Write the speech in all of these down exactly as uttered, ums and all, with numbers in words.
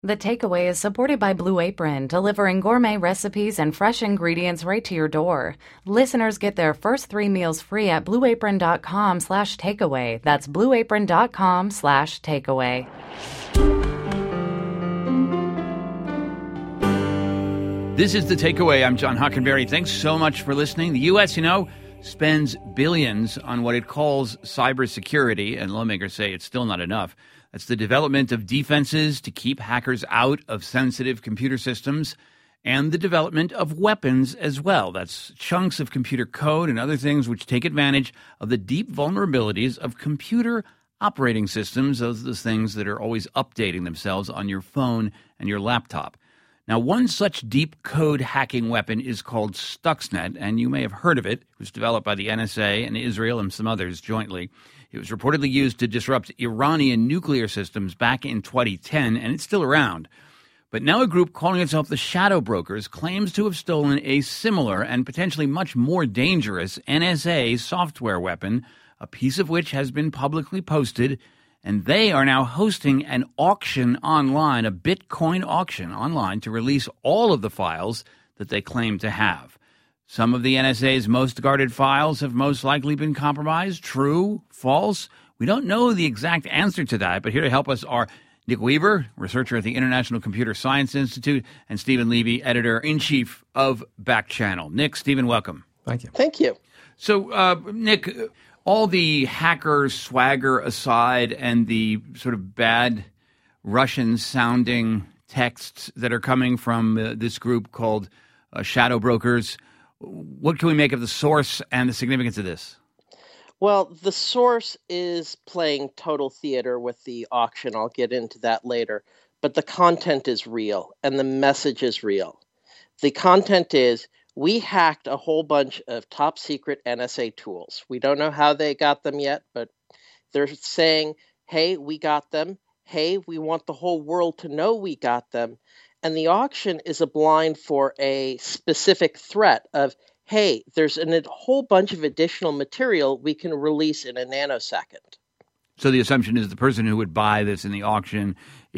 The Takeaway is supported by Blue Apron, delivering gourmet recipes and fresh ingredients right to your door. Listeners get their first three meals free at blueapron.com slash takeaway. That's blueapron.com slash takeaway. This is The Takeaway. I'm John Hockenberry. Thanks so much for listening. The U S, you know, spends billions on what it calls cybersecurity, and lawmakers say it's still not enough. That's the development of defenses to keep hackers out of sensitive computer systems and the development of weapons as well. That's chunks of computer code and other things which take advantage of the deep vulnerabilities of computer operating systems, those are those things that are always updating themselves on your phone and your laptop. Now, one such deep code hacking weapon is called Stuxnet, and you may have heard of it. It was developed by the N S A and Israel and some others jointly. It was reportedly used to disrupt Iranian nuclear systems back in twenty ten, and it's still around. But now a group calling itself the Shadow Brokers claims to have stolen a similar and potentially much more dangerous N S A software weapon, a piece of which has been publicly posted, and they are now hosting an auction online, a Bitcoin auction online, to release all of the files that they claim to have. Some of the N S A's most guarded files have most likely been compromised. True? False? We don't know the exact answer to that, but here to help us are Nick Weaver, researcher at the International Computer Science Institute, and Stephen Levy, editor-in-chief of Backchannel. Nick, Stephen, welcome. Thank you. Thank you. So, uh, Nick, all the hacker swagger aside and the sort of bad Russian-sounding texts that are coming from uh, this group called uh, Shadow Brokers, what can we make of the source and the significance of this? Well, the source is playing total theater with the auction. I'll get into that later. But the content is real, and the message is real. The content is, we hacked a whole bunch of top secret N S A tools. We don't know how they got them yet, but they're saying, hey, we got them. Hey, we want the whole world to know we got them. And the auction is a blind for a specific threat of, hey, there's an, a whole bunch of additional material we can release in a nanosecond. So the assumption is the person who would buy this in the auction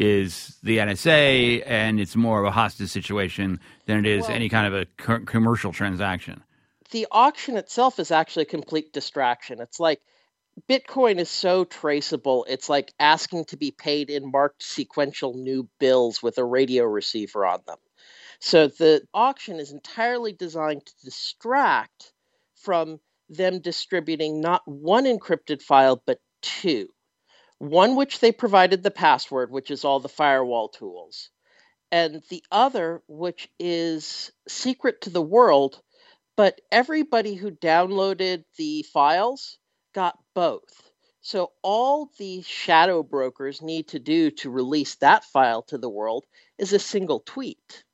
is the N S A, and it's more of a hostage situation than it is well, any kind of a co- commercial transaction. The auction itself is actually a complete distraction. It's like Bitcoin is so traceable, it's like asking to be paid in marked sequential new bills with a radio receiver on them. So the auction is entirely designed to distract from them distributing not one encrypted file, but two. One which they provided the password, which is all the firewall tools, and the other which is secret to the world, but everybody who downloaded the files got both. So all the shadow brokers need to do to release that file to the world is a single tweet.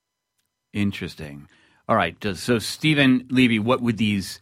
Interesting. All right. So, Stephen Levy, what would these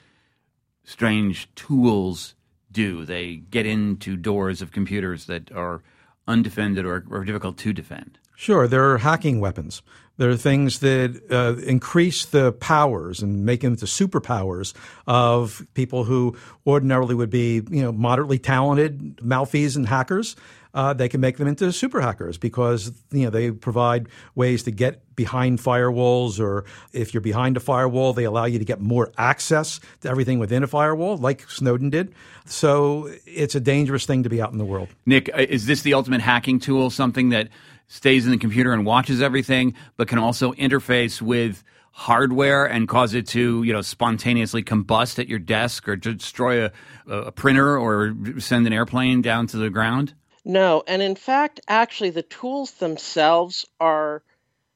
strange tools do? They get into doors of computers that are undefended or, or difficult to defend. Sure. There are hacking weapons. There are things that uh, increase the powers and make them into superpowers of people who ordinarily would be, you know, moderately talented malfeasant hackers. Uh, they can make them into super hackers because, you know, they provide ways to get behind firewalls, or if you're behind a firewall, they allow you to get more access to everything within a firewall, like Snowden did. So it's a dangerous thing to be out in the world. Nick, is this the ultimate hacking tool, something that stays in the computer and watches everything, but can also interface with hardware and cause it to, you know, spontaneously combust at your desk or to destroy a, a printer or send an airplane down to the ground? No, and in fact, actually, the tools themselves are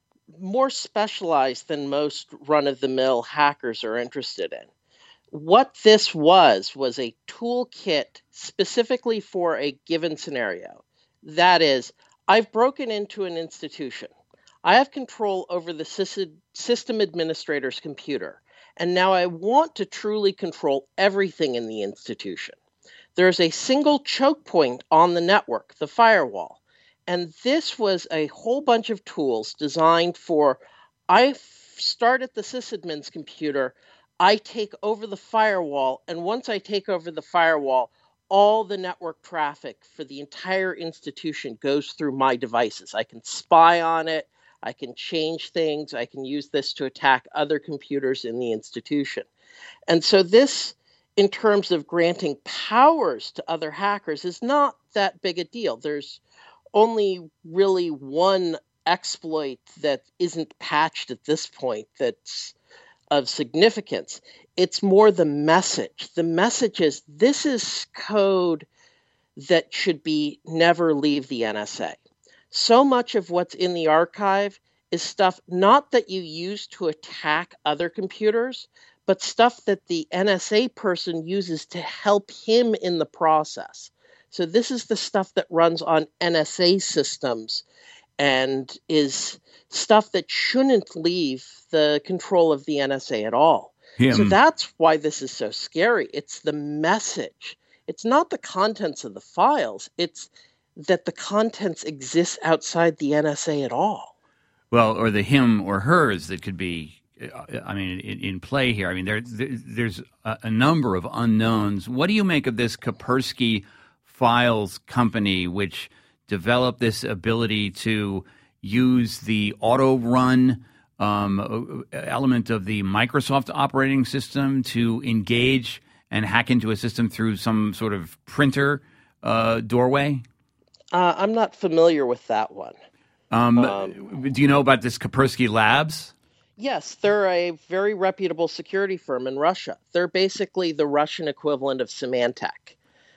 more specialized than most run-of-the-mill hackers are interested in. What this was, was a toolkit specifically for a given scenario. That is, I've broken into an institution. I have control over the system administrator's computer, and now I want to truly control everything in the institution. There's a single choke point on the network, the firewall. And this was a whole bunch of tools designed for, I start at the sysadmin's computer, I take over the firewall, and once I take over the firewall, all the network traffic for the entire institution goes through my devices. I can spy on it. I can change things. I can use this to attack other computers in the institution. And so this, in terms of granting powers to other hackers, is not that big a deal. There's only really one exploit that isn't patched at this point that's of significance. It's more the message. The message is, this is code that should be never leave the N S A. So much of what's in the archive is stuff not that you use to attack other computers, but stuff that the N S A person uses to help him in the process. So this is the stuff that runs on N S A systems and is stuff that shouldn't leave the control of the N S A at all. Him. So that's why this is so scary. It's the message. It's not the contents of the files. It's that the contents exist outside the N S A at all. Well, or the him or hers that could be, I mean, in, in play here. I mean, there, there there's a, a number of unknowns. What do you make of this Kaspersky Files company, which developed this ability to use the auto run um, element of the Microsoft operating system to engage and hack into a system through some sort of printer uh, doorway? Uh, I'm not familiar with that one. Um, um, do you know about this Kaspersky Labs? Yes, they're a very reputable security firm in Russia. They're basically the Russian equivalent of Symantec.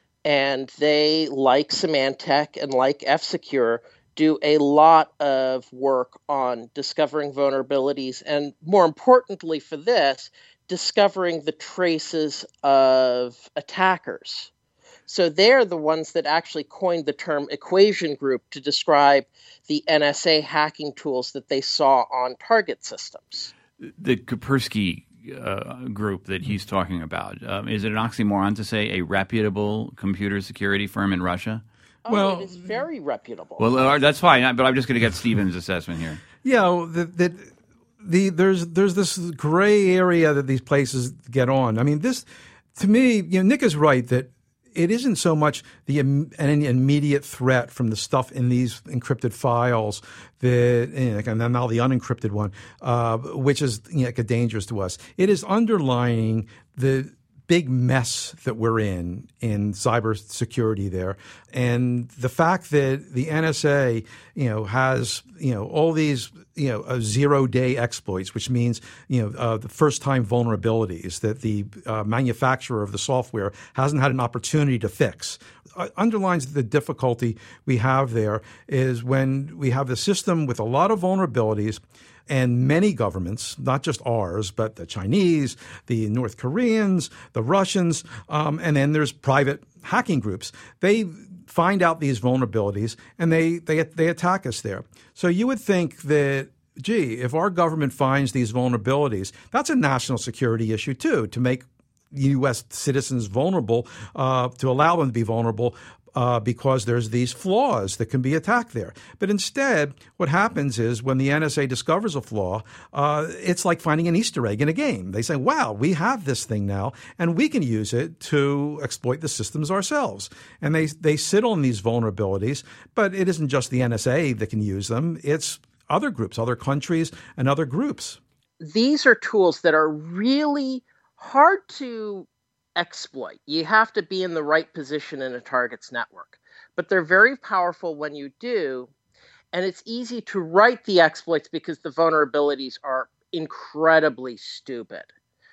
And they, like Symantec and like F-Secure, do a lot of work on discovering vulnerabilities and, more importantly for this, discovering the traces of attackers. So they're the ones that actually coined the term equation group to describe the N S A hacking tools that they saw on target systems. The Kaspersky uh, group that he's talking about, um, is it an oxymoron to say a reputable computer security firm in Russia? Oh, well, it is very reputable. Well, uh, that's fine, but I'm just going to get Stephen's assessment here. Yeah, that the, the, there's there's this gray area that these places get on. I mean, this, to me, you know, Nick is right that it isn't so much the an immediate threat from the stuff in these encrypted files that, and now the unencrypted one, uh, which is, you know, dangerous to us. It is underlining the big mess that we're in in cybersecurity there, and the fact that the N S A, you know, has, you know, all these, you know, uh, zero-day exploits, which means, you know, uh, the first-time vulnerabilities that the uh, manufacturer of the software hasn't had an opportunity to fix, uh, underlines the difficulty we have there. Is when we have the system with a lot of vulnerabilities. And many governments, not just ours, but the Chinese, the North Koreans, the Russians, um, and then there's private hacking groups. They find out these vulnerabilities and they, they they attack us there. So you would think that, gee, if our government finds these vulnerabilities, that's a national security issue too, to make U S citizens vulnerable, uh, to allow them to be vulnerable. Uh, because there's these flaws that can be attacked there. But instead, what happens is when the N S A discovers a flaw, uh, it's like finding an Easter egg in a game. They say, wow, we have this thing now, and we can use it to exploit the systems ourselves. And they, they sit on these vulnerabilities, but it isn't just the N S A that can use them. It's other groups, other countries, and other groups. These are tools that are really hard to exploit. You have to be in the right position in a target's network. But they're very powerful when you do, and it's easy to write the exploits because the vulnerabilities are incredibly stupid.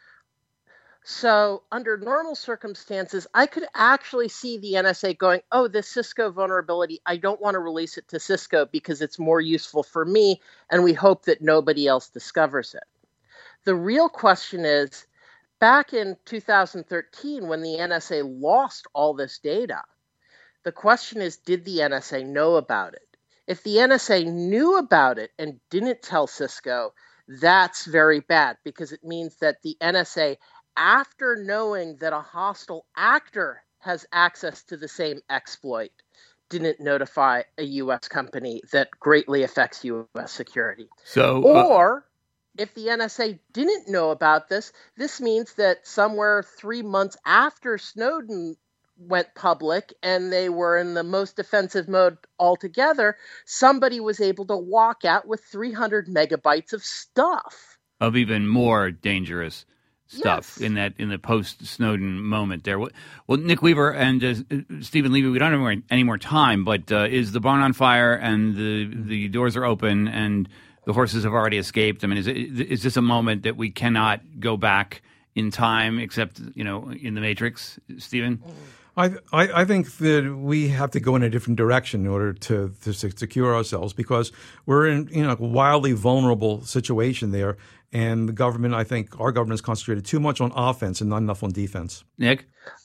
So under normal circumstances, I could actually see the N S A going, oh, this Cisco vulnerability, I don't want to release it to Cisco because it's more useful for me, and we hope that nobody else discovers it. The real question is, back in two thousand thirteen, when the N S A lost all this data, the question is, did the N S A know about it? If the N S A knew about it and didn't tell Cisco, that's very bad, because it means that the N S A, after knowing that a hostile actor has access to the same exploit, didn't notify a U S company that greatly affects U S security. So, uh- or if the N S A didn't know about this, this means that somewhere three months after Snowden went public and they were in the most defensive mode altogether, somebody was able to walk out with three hundred megabytes of stuff. Of even more dangerous stuff Yes. in that in the post-Snowden moment there. Well, Nick Weaver and uh, Stephen Levy, we don't have any, any more time, but uh, is the barn on fire and the the doors are open and the horses have already escaped? I mean, is it, is this a moment that we cannot go back in time except, you know, in the Matrix, Stephen? I, I I think that we have to go in a different direction in order to, to secure ourselves, because we're in, you know, a wildly vulnerable situation there. And the government, I think our government is concentrated too much on offense and not enough on defense. Nick?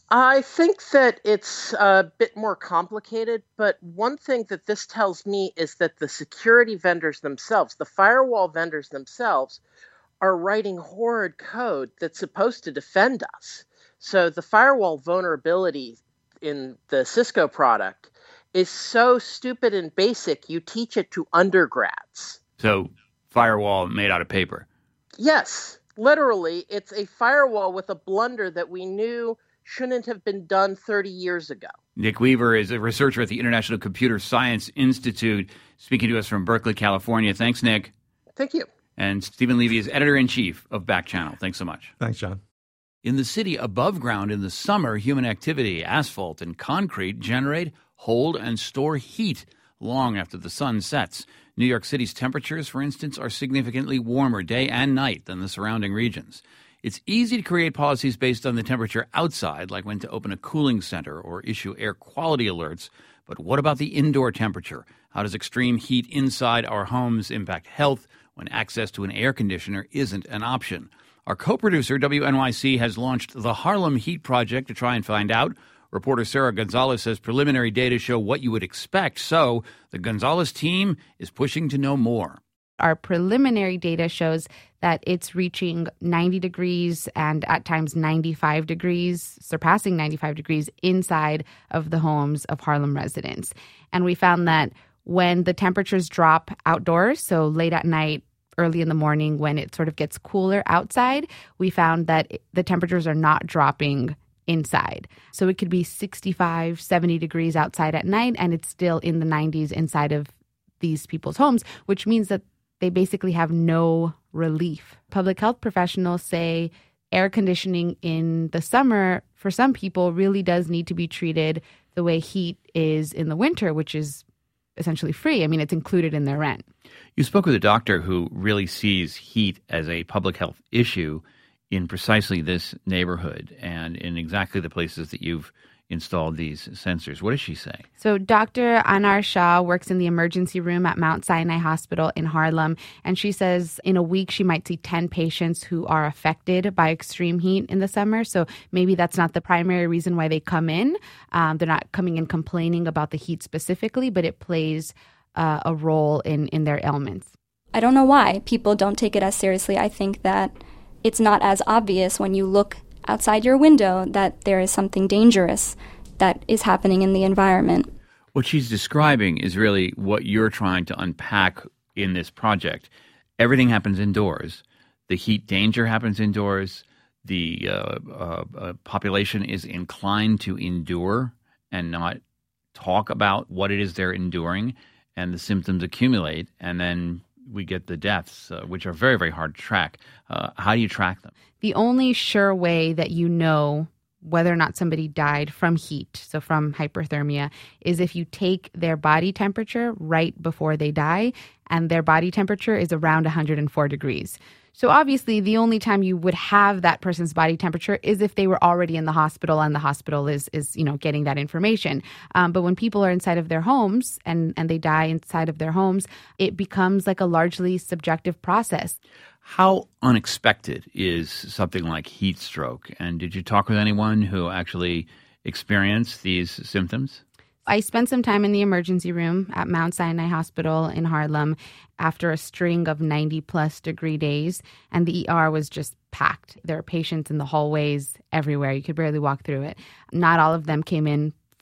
I think that it's a bit more complicated, but one thing that this tells me is that the security vendors themselves, the firewall vendors themselves, are writing horrid code that's supposed to defend us. So the firewall vulnerability in the Cisco product is so stupid and basic, you teach it to undergrads. So firewall made out of paper. Yes, literally, it's a firewall with a blunder that we knew shouldn't have been done thirty years ago. Nick Weaver is a researcher at the International Computer Science Institute, speaking to us from Berkeley, California. Thanks, Nick. Thank you. And Stephen Levy is editor-in-chief of Back Channel. Thanks so much. Thanks, John. In the city above ground in the summer, human activity, asphalt, and concrete generate, hold, and store heat long after the sun sets. New York City's temperatures, for instance, are significantly warmer day and night than the surrounding regions. It's easy to create policies based on the temperature outside, like when to open a cooling center or issue air quality alerts. But what about the indoor temperature? How does extreme heat inside our homes impact health when access to an air conditioner isn't an option? Our co-producer, W N Y C, has launched the Harlem Heat Project to try and find out. Reporter Sarah Gonzalez says preliminary data show what you would expect, so the Gonzalez team is pushing to know more. Our preliminary data shows that it's reaching ninety degrees and at times ninety-five degrees, surpassing ninety-five degrees inside of the homes of Harlem residents. And we found that when the temperatures drop outdoors, so late at night, early in the morning, when it sort of gets cooler outside, we found that the temperatures are not dropping inside. So it could be sixty-five, seventy degrees outside at night, and it's still in the nineties inside of these people's homes, which means that they basically have no relief. Public health professionals say air conditioning in the summer, for some people, really does need to be treated the way heat is in the winter, which is essentially free. I mean, it's included in their rent. You spoke with a doctor who really sees heat as a public health issue in precisely this neighborhood and in exactly the places that you've installed these sensors. What does she say? So Doctor Anar Shah works in the emergency room at Mount Sinai Hospital in Harlem, and she says in a week she might see ten patients who are affected by extreme heat in the summer. So maybe that's not the primary reason why they come in. Um, they're not coming in complaining about the heat specifically, but it plays uh, a role in, in their ailments. I don't know why people don't take it as seriously. I think that it's not as obvious when you look outside your window that there is something dangerous that is happening in the environment. What she's describing is really what you're trying to unpack in this project. Everything happens indoors. The heat danger happens indoors. The uh, uh, uh, population is inclined to endure and not talk about what it is they're enduring, and the symptoms accumulate, and then we get the deaths, uh, which are very, very hard to track. Uh, how do you track them? The only sure way that you know whether or not somebody died from heat, so from hyperthermia, is if you take their body temperature right before they die, and their body temperature is around one hundred four degrees. So obviously, the only time you would have that person's body temperature is if they were already in the hospital and the hospital is, is you know, getting that information. Um, but when people are inside of their homes and, and they die inside of their homes, it becomes like a largely subjective process. How unexpected is something like heat stroke? And did you talk with anyone who actually experienced these symptoms? I spent some time in the emergency room at Mount Sinai Hospital in Harlem after a string of ninety plus degree days, and the E R was just packed. There were patients in the hallways everywhere. You could barely walk through it. Not all of them came in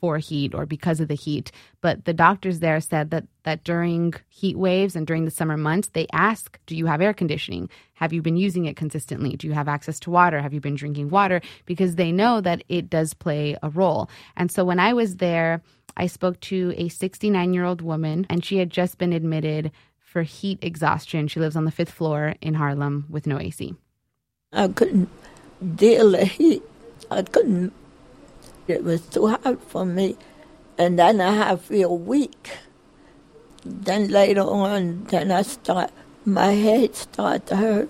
for heat or because of the heat. But the doctors there said that that during heat waves and during the summer months, they ask, do you have air conditioning? Have you been using it consistently? Do you have access to water? Have you been drinking water? Because they know that it does play a role. And so when I was there, I spoke to a sixty-nine-year-old woman, and she had just been admitted for heat exhaustion. She lives on the fifth floor in Harlem with no A C. I couldn't deal with the heat. I couldn't. It was too hard for me. And then I feel weak. Then later on, then I start, my head start to hurt.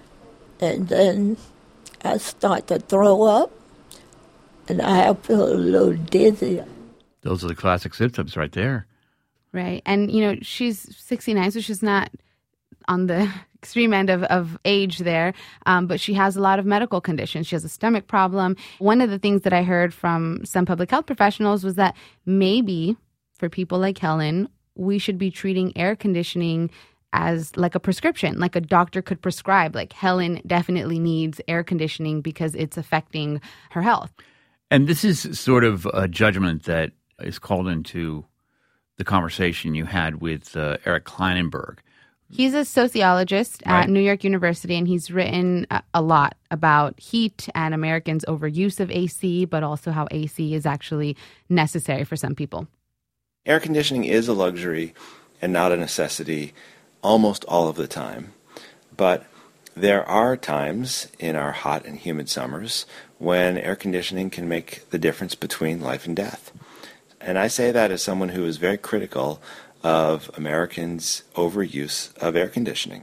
And then I start to throw up. And I feel a little dizzy. Those are the classic symptoms right there. Right. And, you know, she's sixty-nine, so she's not on the extreme end of, of age there, um, but she has a lot of medical conditions. She has a stomach problem. One of the things that I heard from some public health professionals was that maybe for people like Helen, we should be treating air conditioning as like a prescription, like a doctor could prescribe, like Helen definitely needs air conditioning because it's affecting her health. And this is sort of a judgment that is called into the conversation you had with uh, Eric Kleinenberg. He's a sociologist Right. at New York University, and he's written a, a lot about heat and Americans' overuse of A C, but also how A C is actually necessary for some people. Air conditioning is a luxury and not a necessity almost all of the time. But there are times in our hot and humid summers when air conditioning can make the difference between life and death. And I say that as someone who is very critical of Americans' overuse of air conditioning.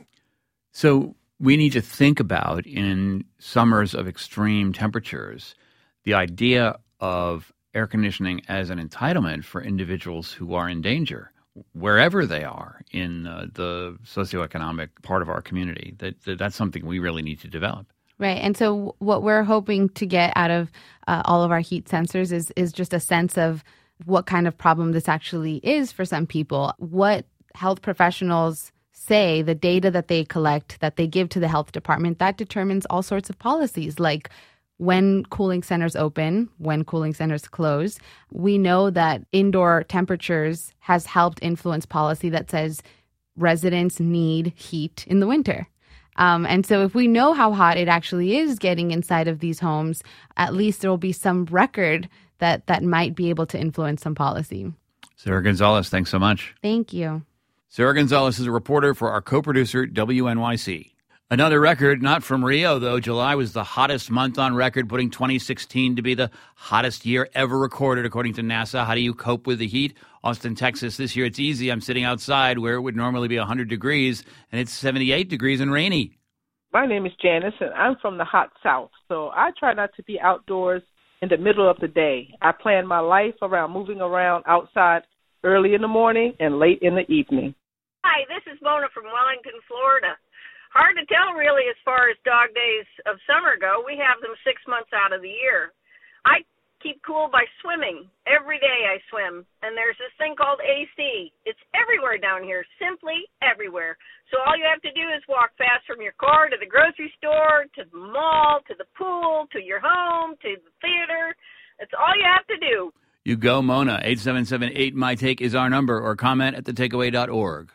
So we need to think about, in summers of extreme temperatures, the idea of air conditioning as an entitlement for individuals who are in danger, wherever they are in uh, the socioeconomic part of our community. That, that That's something we really need to develop. Right. And so what we're hoping to get out of uh, all of our heat sensors is is just a sense of what kind of problem this actually is for some people. What health professionals say, the data that they collect, that they give to the health department, that determines all sorts of policies, like when cooling centers open, when cooling centers close. We know that indoor temperatures has helped influence policy that says residents need heat in the winter. Um, and so if we know how hot it actually is getting inside of these homes, at least there will be some record that that might be able to influence some policy. Sarah Gonzalez, thanks so much. Thank you. Sarah Gonzalez is a reporter for our co-producer, W N Y C. Another record, not from Rio, though. July was the hottest month on record, putting twenty sixteen to be the hottest year ever recorded, according to NASA. How do you cope with the heat? Austin, Texas, this year it's easy. I'm sitting outside where it would normally be one hundred degrees, and it's seventy-eight degrees and rainy. My name is Janice, and I'm from the hot South, so I try not to be outdoors in the middle of the day. I plan my life around moving around outside early in the morning and late in the evening. Hi, this is Mona from Wellington, Florida. Hard to tell, really, as far as dog days of summer go. We have them six months out of the year. I keep cool by swimming. Every day I swim, and there's this thing called A C. It's everywhere down here, simply everywhere. So all you have to do is walk fast from your car to the grocery store, to the mall, to the pool, to your home, to the theater. That's all you have to do. You go, Mona. eight seven seven eight my take is our number, or comment at the takeaway dot org.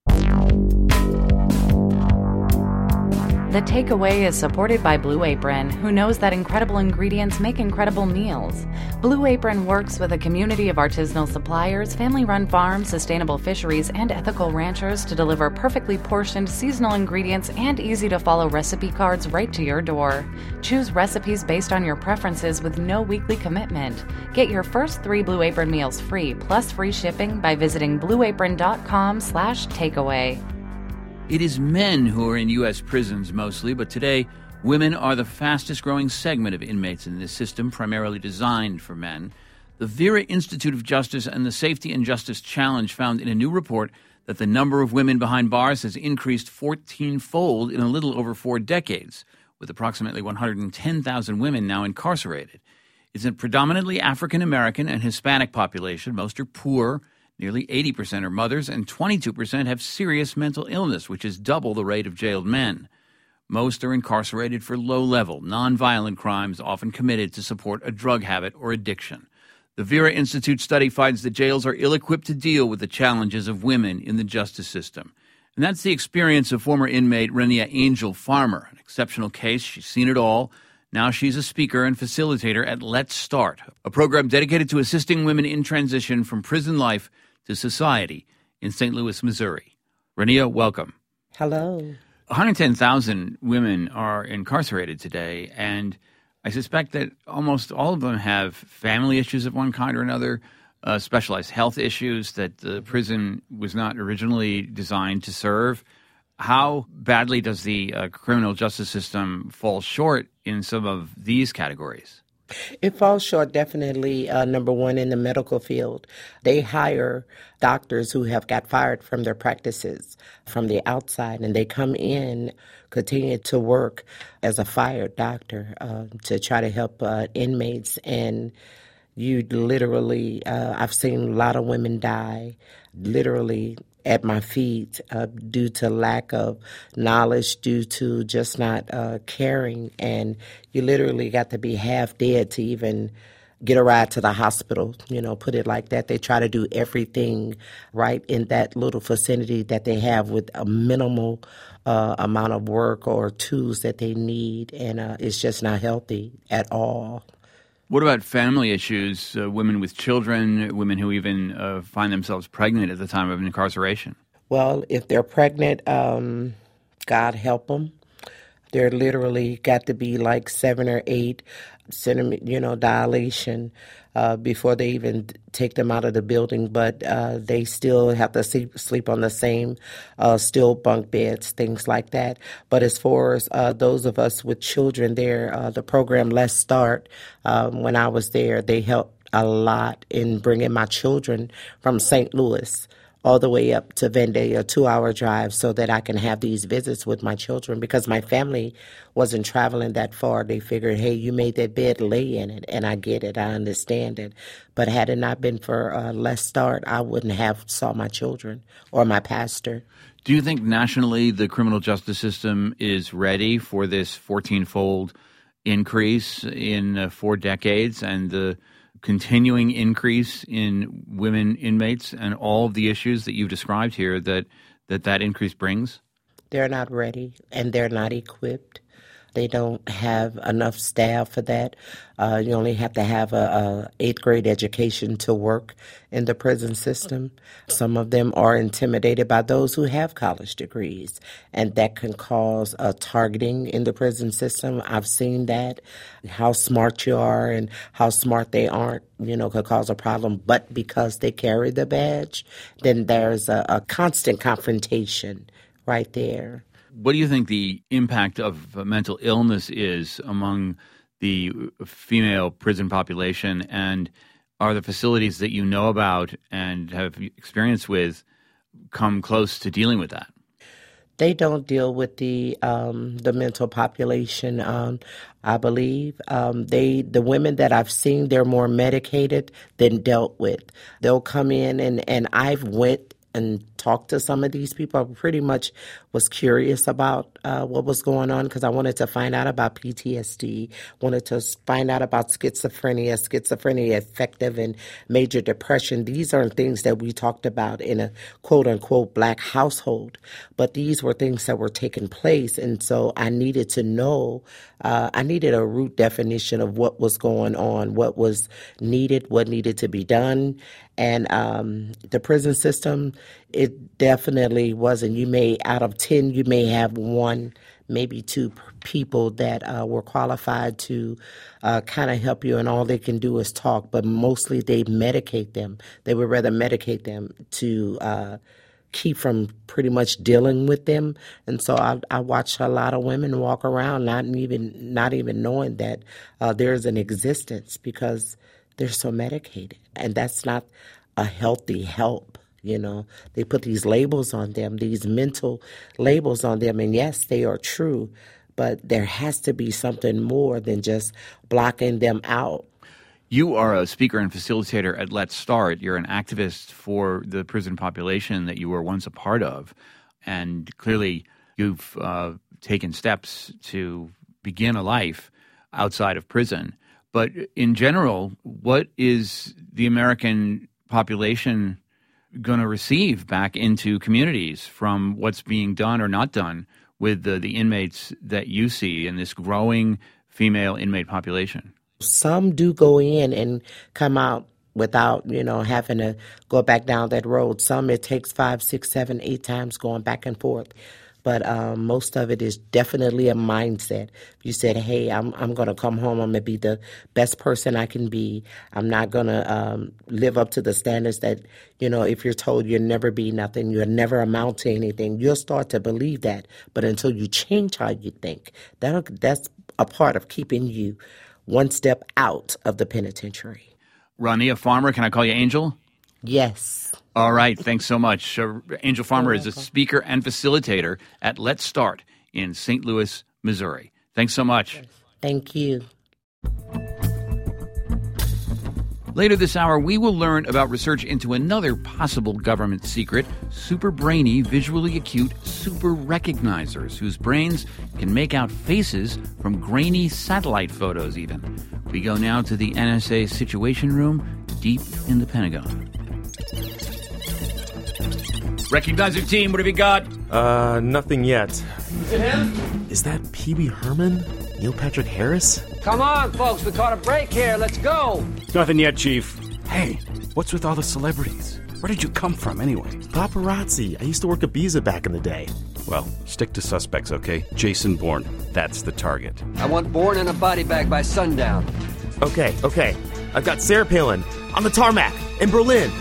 The Takeaway is supported by Blue Apron, who knows that incredible ingredients make incredible meals. Blue Apron works with a community of artisanal suppliers, family-run farms, sustainable fisheries, and ethical ranchers to deliver perfectly portioned seasonal ingredients and easy-to-follow recipe cards right to your door. Choose recipes based on your preferences with no weekly commitment. Get your first three Blue Apron meals free, plus free shipping by visiting blue apron dot com slash takeaway. It is men who are in U S prisons mostly, but today, women are the fastest growing segment of inmates in this system, primarily designed for men. The Vera Institute of Justice and the Safety and Justice Challenge found in a new report that the number of women behind bars has increased fourteen-fold in a little over four decades, with approximately one hundred ten thousand women now incarcerated. It's a predominantly African American and Hispanic population. Most are poor. Nearly eighty percent are mothers, and twenty-two percent have serious mental illness, which is double the rate of jailed men. Most are incarcerated for low-level, nonviolent crimes often committed to support a drug habit or addiction. The Vera Institute study finds that jails are ill-equipped to deal with the challenges of women in the justice system. And that's the experience of former inmate Renia Angel Farmer, an exceptional case. She's seen it all. Now she's a speaker and facilitator at Let's Start, a program dedicated to assisting women in transition from prison life to society in Saint Louis, Missouri. Renia, welcome. Hello. one hundred ten thousand women are incarcerated today, and I suspect that almost all of them have family issues of one kind or another, uh, specialized health issues that the prison was not originally designed to serve. How badly does the uh, criminal justice system fall short in some of these categories? It falls short, definitely, uh, number one, in the medical field. They hire doctors who have got fired from their practices from the outside, and they come in, continue to work as a fired doctor uh, to try to help uh, inmates. And you literally, uh, I've seen a lot of women die, literally at my feet uh, due to lack of knowledge, due to just not uh, caring. And you literally got to be half dead to even get a ride to the hospital, you know, put it like that. They try to do everything right in that little vicinity that they have with a minimal uh, amount of work or tools that they need. And uh, it's just not healthy at all. What about family issues, uh, women with children, women who even uh, find themselves pregnant at the time of incarceration? Well, if they're pregnant, um, God help them. They're literally got to be like seven or eight centimeter, you know, dilation uh, before they even take them out of the building. But uh, they still have to sleep, sleep on the same uh, still bunk beds, things like that. But as far as uh, those of us with children there, uh, the program Let's Start, um, when I was there, they helped a lot in bringing my children from Saint Louis all the way up to Vendée, a two-hour drive, so that I can have these visits with my children, because my family wasn't traveling that far. They figured, hey, you made that bed, lay in it, and I get it, I understand it. But had it not been for uh, Let's Start, I wouldn't have saw my children or my pastor. Do you think nationally the criminal justice system is ready for this fourteen-fold increase in uh, four decades and the continuing increase in women inmates and all of the issues that you've described here that that, that increase brings? They're not ready, and they're not equipped. They don't have enough staff for that. Uh, you only have to have a, a eighth grade education to work in the prison system. Some of them are intimidated by those who have college degrees, and that can cause a targeting in the prison system. I've seen that. How smart you are and how smart they aren't, you know, could cause a problem. But because they carry the badge, then there's a, a constant confrontation right there. What do you think the impact of mental illness is among the female prison population, and are the facilities that you know about and have experience with come close to dealing with that? They don't deal with the um, the mental population, um, I believe. Um, they the women that I've seen, they're more medicated than dealt with. They'll come in, and, and I've went and talked to some of these people. I pretty much was curious about uh, what was going on, because I wanted to find out about P T S D, wanted to find out about schizophrenia, schizophrenia affective and major depression. These aren't things that we talked about in a quote-unquote black household, but these were things that were taking place. And so I needed to know, uh, I needed a root definition of what was going on, what was needed, what needed to be done. And um, the prison system, it definitely wasn't. You may, out of ten, you may have one, maybe two people that uh, were qualified to uh, kind of help you, and all they can do is talk. But mostly they medicate them. They would rather medicate them to uh, keep from pretty much dealing with them. And so I, I watch a lot of women walk around not even not even knowing that uh, there's an existence, because they're so medicated. And that's not a healthy help. You know, they put these labels on them, these mental labels on them. And yes, they are true, but there has to be something more than just blocking them out. You are a speaker and facilitator at Let's Start. You're an activist for the prison population that you were once a part of. And clearly you've uh, taken steps to begin a life outside of prison. But in general, what is the American population going to receive back into communities from what's being done or not done with the, the inmates that you see in this growing female inmate population? Some do go in and come out without, you know, having to go back down that road. Some it takes five, six, seven, eight times going back and forth. But um, most of it is definitely a mindset. You said, hey, I'm I'm going to come home. I'm going to be the best person I can be. I'm not going to um, live up to the standards that, you know, if you're told you'll never be nothing, you'll never amount to anything, you'll start to believe that. But until you change how you think, that that's a part of keeping you one step out of the penitentiary. Rania Farmer, can I call you Angel? Yes. All right. Thanks so much. Uh, Angel Farmer is a speaker and facilitator at Let's Start in Saint Louis, Missouri. Thanks so much. Thank you. Later this hour, we will learn about research into another possible government secret, super brainy, visually acute super recognizers whose brains can make out faces from grainy satellite photos even. We go now to the N S A Situation Room deep in the Pentagon. Recognizer team, what have you got? Uh, nothing yet. Is it him? Is that Pee Wee Herman? Neil Patrick Harris? Come on, folks, we caught a break here. Let's go. Nothing yet, Chief. Hey, what's with all the celebrities? Where did you come from, anyway? Paparazzi. I used to work at Visa back in the day. Well, stick to suspects, okay? Jason Bourne. That's the target. I want Bourne in a body bag by sundown. Okay, okay. I've got Sarah Palin on the tarmac in Berlin.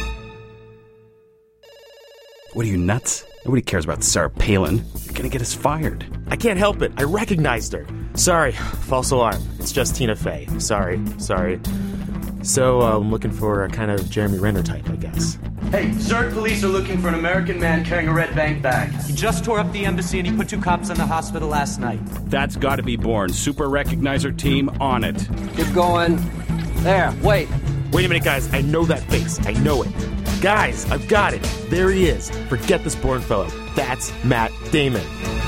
What are you, nuts? Nobody cares about Sarah Palin. You're gonna get us fired. I can't help it. I recognized her. Sorry, false alarm. It's just Tina Fey. Sorry, sorry. So, uh, I'm looking for a kind of Jeremy Renner type, I guess. Hey, Zurich police are looking for an American man carrying a red bank bag. He just tore up the embassy and he put two cops in the hospital last night. That's gotta be Bourne. Super Recognizer team on it. Keep going. There, wait. Wait a minute, guys. I know that face. I know it. Guys, I've got it. There he is. Forget this Bourne fellow. That's Matt Damon.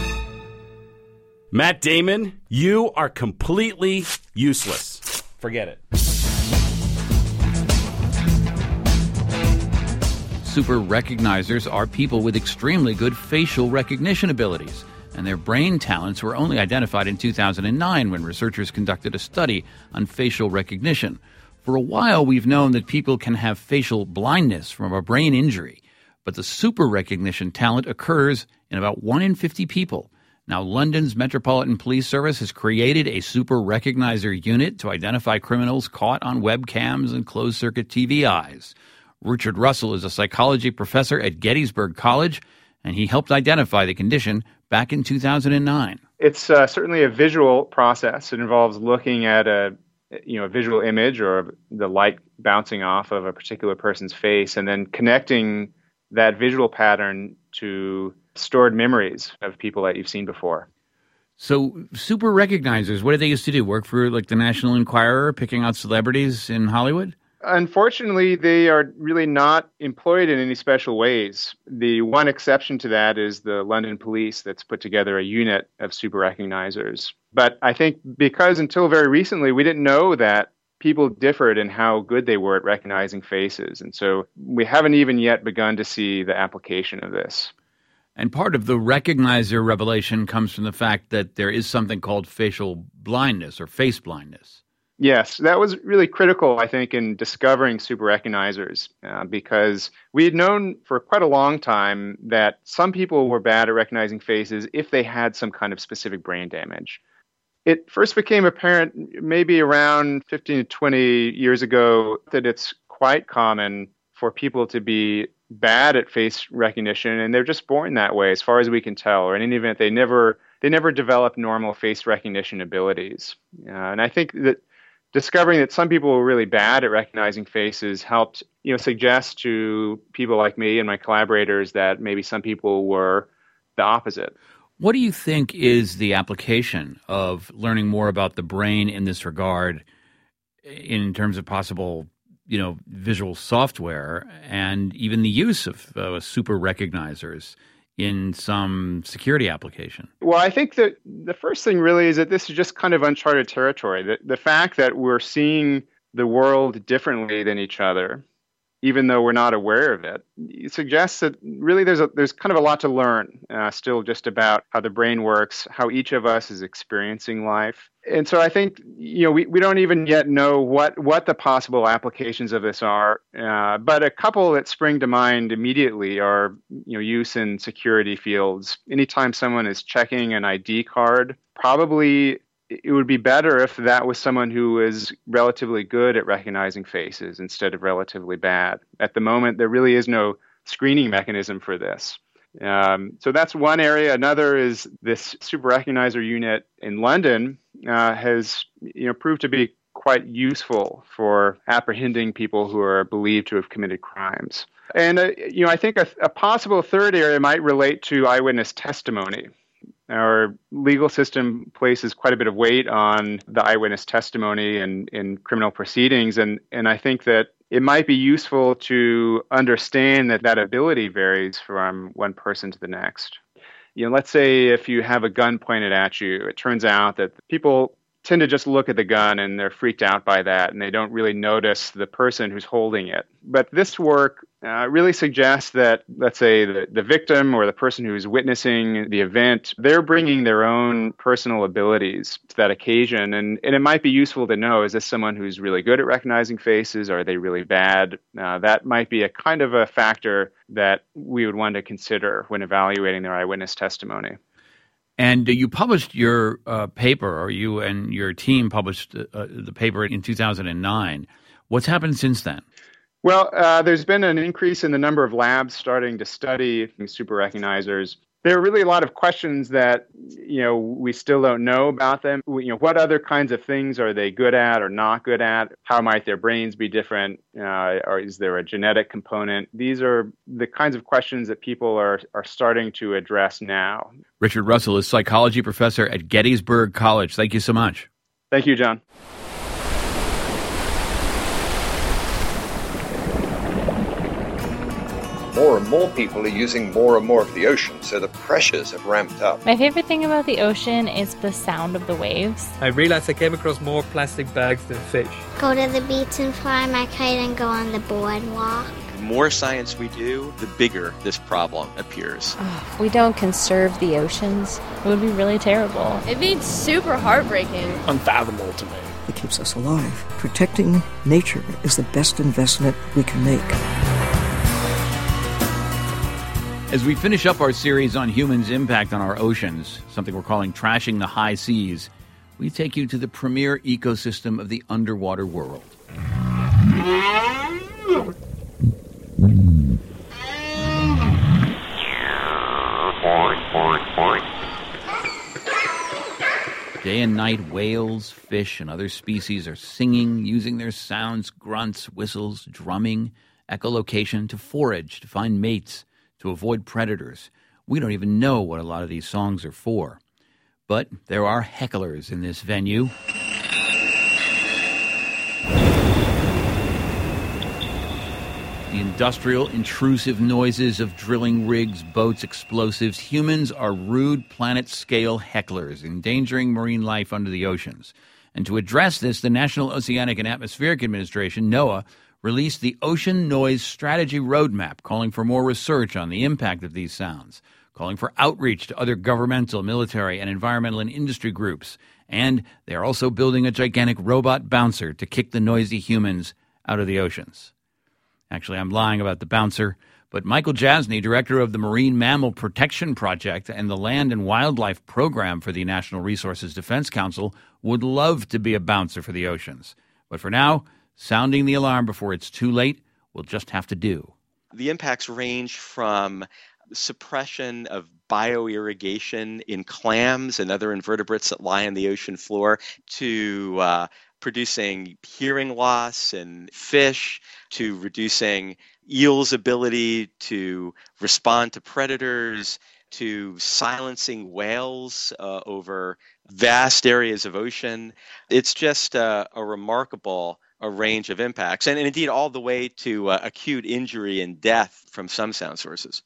Matt Damon, you are completely useless. Forget it. Super recognizers are people with extremely good facial recognition abilities, and their brain talents were only identified in two thousand nine when researchers conducted a study on facial recognition. For a while, we've known that people can have facial blindness from a brain injury, but the super recognition talent occurs in about one in fifty people. Now, London's Metropolitan Police Service has created a super recognizer unit to identify criminals caught on webcams and closed-circuit T V Is. Richard Russell is a psychology professor at Gettysburg College, and he helped identify the condition back in two thousand nine. It's uh, certainly a visual process. It involves looking at a you know, a visual image or the light bouncing off of a particular person's face and then connecting that visual pattern to stored memories of people that you've seen before. So super recognizers, what did they used to do? Work for like the National Enquirer, picking out celebrities in Hollywood? Unfortunately, they are really not employed in any special ways. The one exception to that is the London police that's put together a unit of super recognizers. But I think because until very recently, we didn't know that people differed in how good they were at recognizing faces. And so we haven't even yet begun to see the application of this. And part of the recognizer revelation comes from the fact that there is something called facial blindness or face blindness. Yes, that was really critical, I think, in discovering super recognizers, uh, because we had known for quite a long time that some people were bad at recognizing faces if they had some kind of specific brain damage. It first became apparent maybe around fifteen to twenty years ago that it's quite common for people to be bad at face recognition, and they're just born that way, as far as we can tell, or in any event, they never they never develop normal face recognition abilities. Uh, and I think that discovering that some people were really bad at recognizing faces helped, you know, suggest to people like me and my collaborators that maybe some people were the opposite. What do you think is the application of learning more about the brain in this regard in terms of possible, you know, visual software and even the use of uh, super recognizers in some security application? Well, I think that the first thing really is that this is just kind of uncharted territory. The, the fact that we're seeing the world differently than each other, even though we're not aware of it, it suggests that really there's a, there's kind of a lot to learn uh, still just about how the brain works, how each of us is experiencing life. And so I think, you know, we, we don't even yet know what, what the possible applications of this are. Uh, but a couple that spring to mind immediately are, you know, use in security fields. Anytime someone is checking an I D card, probably it would be better if that was someone who is relatively good at recognizing faces instead of relatively bad. At the moment, there really is no screening mechanism for this. Um, so that's one area. Another is this super recognizer unit in London uh, has, you know, proved to be quite useful for apprehending people who are believed to have committed crimes. And, uh, you know, I think a, a possible third area might relate to eyewitness testimony. Our legal system places quite a bit of weight on the eyewitness testimony in, in criminal proceedings, and, and I think that it might be useful to understand that that ability varies from one person to the next. You know, let's say if you have a gun pointed at you, it turns out that people tend to just look at the gun and they're freaked out by that and they don't really notice the person who's holding it. But this work uh, really suggests that, let's say, the, the victim or the person who's witnessing the event, they're bringing their own personal abilities to that occasion. And, and it might be useful to know, is this someone who's really good at recognizing faces? Are they really bad? Uh, that might be a kind of a factor that we would want to consider when evaluating their eyewitness testimony. And you published your uh, paper, or you and your team published uh, the paper in two thousand nine. What's happened since then? Well, uh, there's been an increase in the number of labs starting to study super recognizers. There are really a lot of questions that, you know, we still don't know about them. You know, what other kinds of things are they good at or not good at? How might their brains be different? Uh, or is there a genetic component? These are the kinds of questions that people are, are starting to address now. Richard Russell is psychology professor at Gettysburg College. Thank you so much. Thank you, John. More and more people are using more and more of the ocean, so the pressures have ramped up. My favorite thing about the ocean is the sound of the waves. I realized I came across more plastic bags than fish. Go to the beach and fly my kite and go on the boardwalk. The more science we do, the bigger this problem appears. Oh, if we don't conserve the oceans, it would be really terrible. It'd be super heartbreaking. Unfathomable to me. It keeps us alive. Protecting nature is the best investment we can make. As we finish up our series on humans' impact on our oceans, something we're calling Trashing the High Seas, we take you to the premier ecosystem of the underwater world. Day and night, whales, fish, and other species are singing, using their sounds, grunts, whistles, drumming, echolocation to forage, to find mates, to avoid predators. We don't even know what a lot of these songs are for. But there are hecklers in this venue. The industrial, intrusive noises of drilling rigs, boats, explosives. Humans are rude planet-scale hecklers, endangering marine life under the oceans. And to address this, the National Oceanic and Atmospheric Administration, NOAA, released the Ocean Noise Strategy Roadmap, calling for more research on the impact of these sounds, calling for outreach to other governmental, military, and environmental and industry groups. And they're also building a gigantic robot bouncer to kick the noisy humans out of the oceans. Actually, I'm lying about the bouncer, but Michael Jasny, director of the Marine Mammal Protection Project and the Land and Wildlife Program for the National Resources Defense Council, would love to be a bouncer for the oceans. But for now, sounding the alarm before it's too late will just have to do. The impacts range from suppression of bioirrigation in clams and other invertebrates that lie on the ocean floor to uh, producing hearing loss in fish, to reducing eels' ability to respond to predators, to silencing whales uh, over vast areas of ocean. It's just uh, a remarkable a range of impacts, and, and indeed all the way to uh, acute injury and death from some sound sources.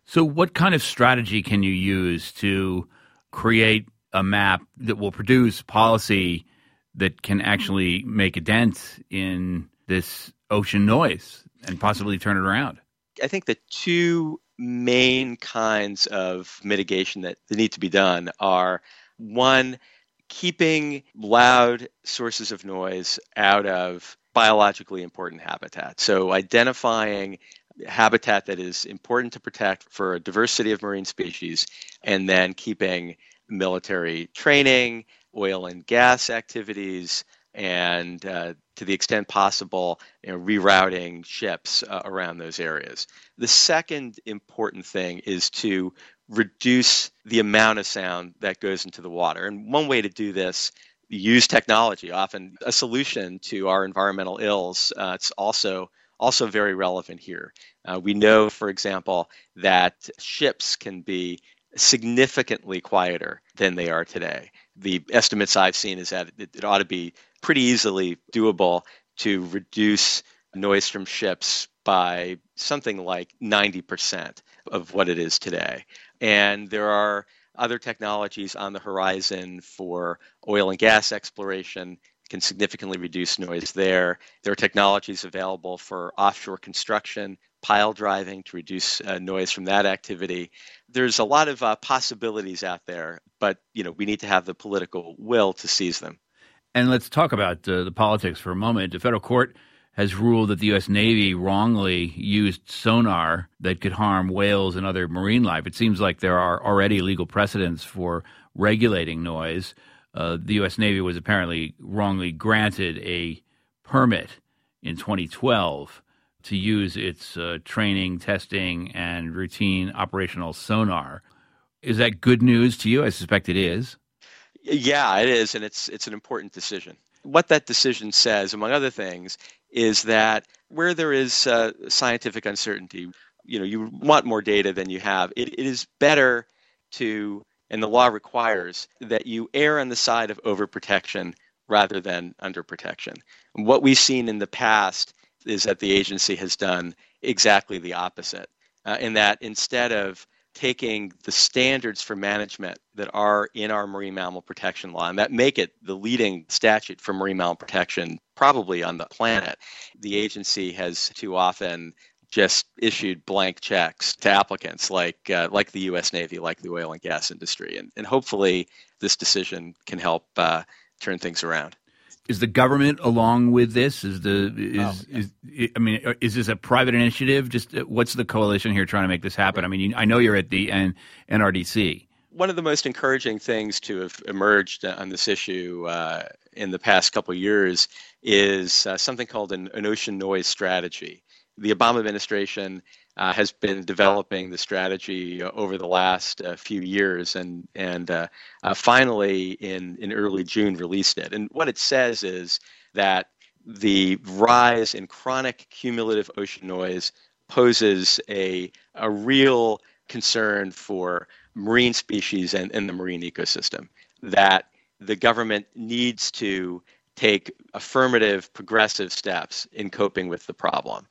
So what kind of strategy can you use to create a map that will produce policy that can actually make a dent in this ocean noise and possibly turn it around? I think the two main kinds of mitigation that, that need to be done are, one, keeping loud sources of noise out of biologically important habitat. So identifying habitat that is important to protect for a diversity of marine species, and then keeping military training, oil and gas activities, and uh, to the extent possible, you know, rerouting ships uh, around those areas. The second important thing is to reduce the amount of sound that goes into the water. And one way to do this, use technology, often a solution to our environmental ills. Uh, it's also also very relevant here. Uh, we know, for example, that ships can be significantly quieter than they are today. The estimates I've seen is that it, it ought to be pretty easily doable to reduce noise from ships by something like ninety percent of what it is today. And there are other technologies on the horizon for oil and gas exploration, can significantly reduce noise there. There are technologies available for offshore construction, pile driving to reduce uh, noise from that activity. There's a lot of uh, possibilities out there, but you know we need to have the political will to seize them. And let's talk about uh, the politics for a moment. The federal court has ruled that the U S Navy wrongly used sonar that could harm whales and other marine life. It seems like there are already legal precedents for regulating noise. Uh, the U S Navy was apparently wrongly granted a permit in twenty twelve to use its uh, training, testing, and routine operational sonar. Is that good news to you? I suspect it is. Yeah, it is, and it's it's an important decision. What that decision says, among other things, is that where there is uh, scientific uncertainty, you know, you want more data than you have. It, it is better to, and the law requires, that you err on the side of overprotection rather than underprotection. And what we've seen in the past is that the agency has done exactly the opposite, uh, in that instead of taking the standards for management that are in our marine mammal protection law and that make it the leading statute for marine mammal protection probably on the planet, the agency has too often just issued blank checks to applicants like uh, like the U S Navy, like the oil and gas industry. And, and hopefully this decision can help uh, turn things around. Is the government along with this? Is the is, Oh, yeah. is I mean, is this a private initiative? Just uh, what's the coalition here trying to make this happen? I mean, you, I know you're at the N- N R D C. One of the most encouraging things to have emerged on this issue uh, in the past couple of years is uh, something called an, an ocean noise strategy. The Obama administration uh, has been developing the strategy uh, over the last uh, few years, and and uh, uh, finally in in early June released it. And what it says is that the rise in chronic cumulative ocean noise poses a a real concern for marine species and, and the marine ecosystem. That the government needs to take affirmative, progressive steps in coping with the problem.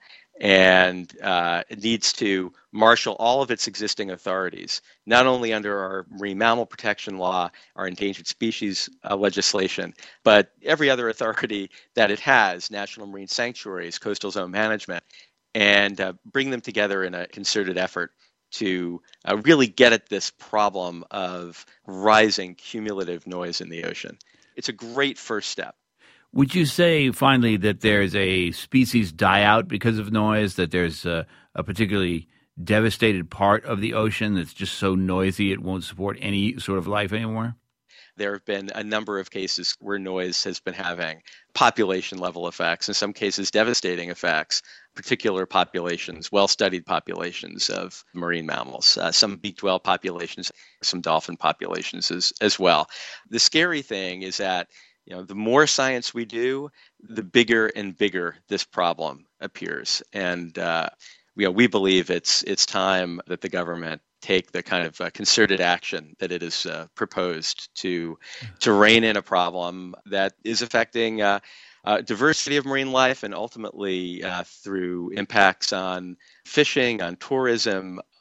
And uh, it needs to marshal all of its existing authorities, not only under our marine mammal protection law, our endangered species uh, legislation, but every other authority that it has, national marine sanctuaries, coastal zone management, and uh, bring them together in a concerted effort to uh, really get at this problem of rising cumulative noise in the ocean. It's a great first step. Would you say, finally, that there's a species die out because of noise, that there's a, a particularly devastated part of the ocean that's just so noisy it won't support any sort of life anymore? There have been a number of cases where noise has been having population-level effects, in some cases devastating effects, particular populations, well-studied populations of marine mammals, uh, some beaked whale populations, some dolphin populations as, as well. The scary thing is that You know, the more science we do, the bigger and bigger this problem appears. And uh, you know, we believe it's it's time that the government take the kind of uh, concerted action that it has uh, proposed to to rein in a problem that is affecting uh, uh, diversity of marine life and ultimately uh, through impacts on fishing, on tourism,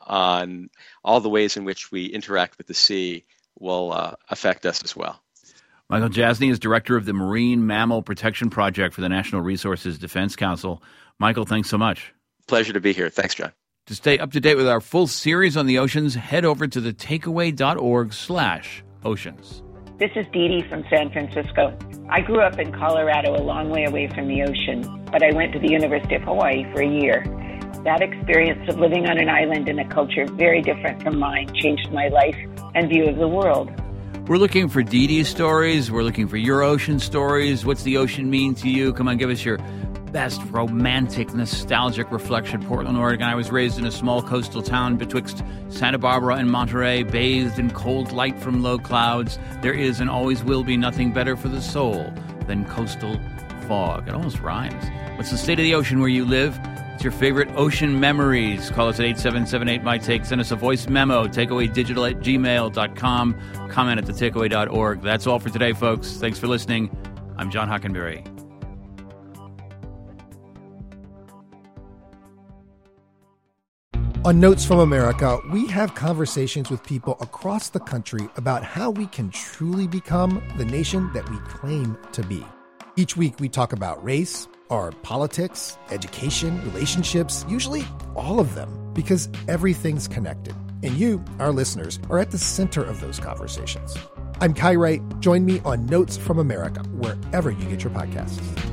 on all the ways in which we interact with the sea will uh, affect us as well. Michael Jasny is director of the Marine Mammal Protection Project for the National Resources Defense Council. Michael, thanks so much. Pleasure to be here. Thanks, John. To stay up to date with our full series on the oceans, head over to the takeaway dot org slash oceans. This is Dee Dee from San Francisco. I grew up in Colorado, a long way away from the ocean, but I went to the University of Hawaii for a year. That experience of living on an island in a culture very different from mine changed my life and view of the world. We're looking for Dee Dee's stories. We're looking for your ocean stories. What's the ocean mean to you? Come on, give us your best romantic, nostalgic reflection. Portland, Oregon. I was raised in a small coastal town betwixt Santa Barbara and Monterey, bathed in cold light from low clouds. There is and always will be nothing better for the soul than coastal fog. It almost rhymes. What's the state of the ocean where you live? What's your favorite ocean memories? Call us at eight seven seven eight, M Y Take. Send us a voice memo, takeawaydigital at gmail dot com. Comment at the takeaway dot org. That's all for today, folks. Thanks for listening. I'm John Hockenberry. On Notes from America, we have conversations with people across the country about how we can truly become the nation that we claim to be. Each week, we talk about race, our politics, education, relationships, usually all of them, because everything's connected. And you, our listeners, are at the center of those conversations. I'm Kai Wright. Join me on Notes from America, wherever you get your podcasts.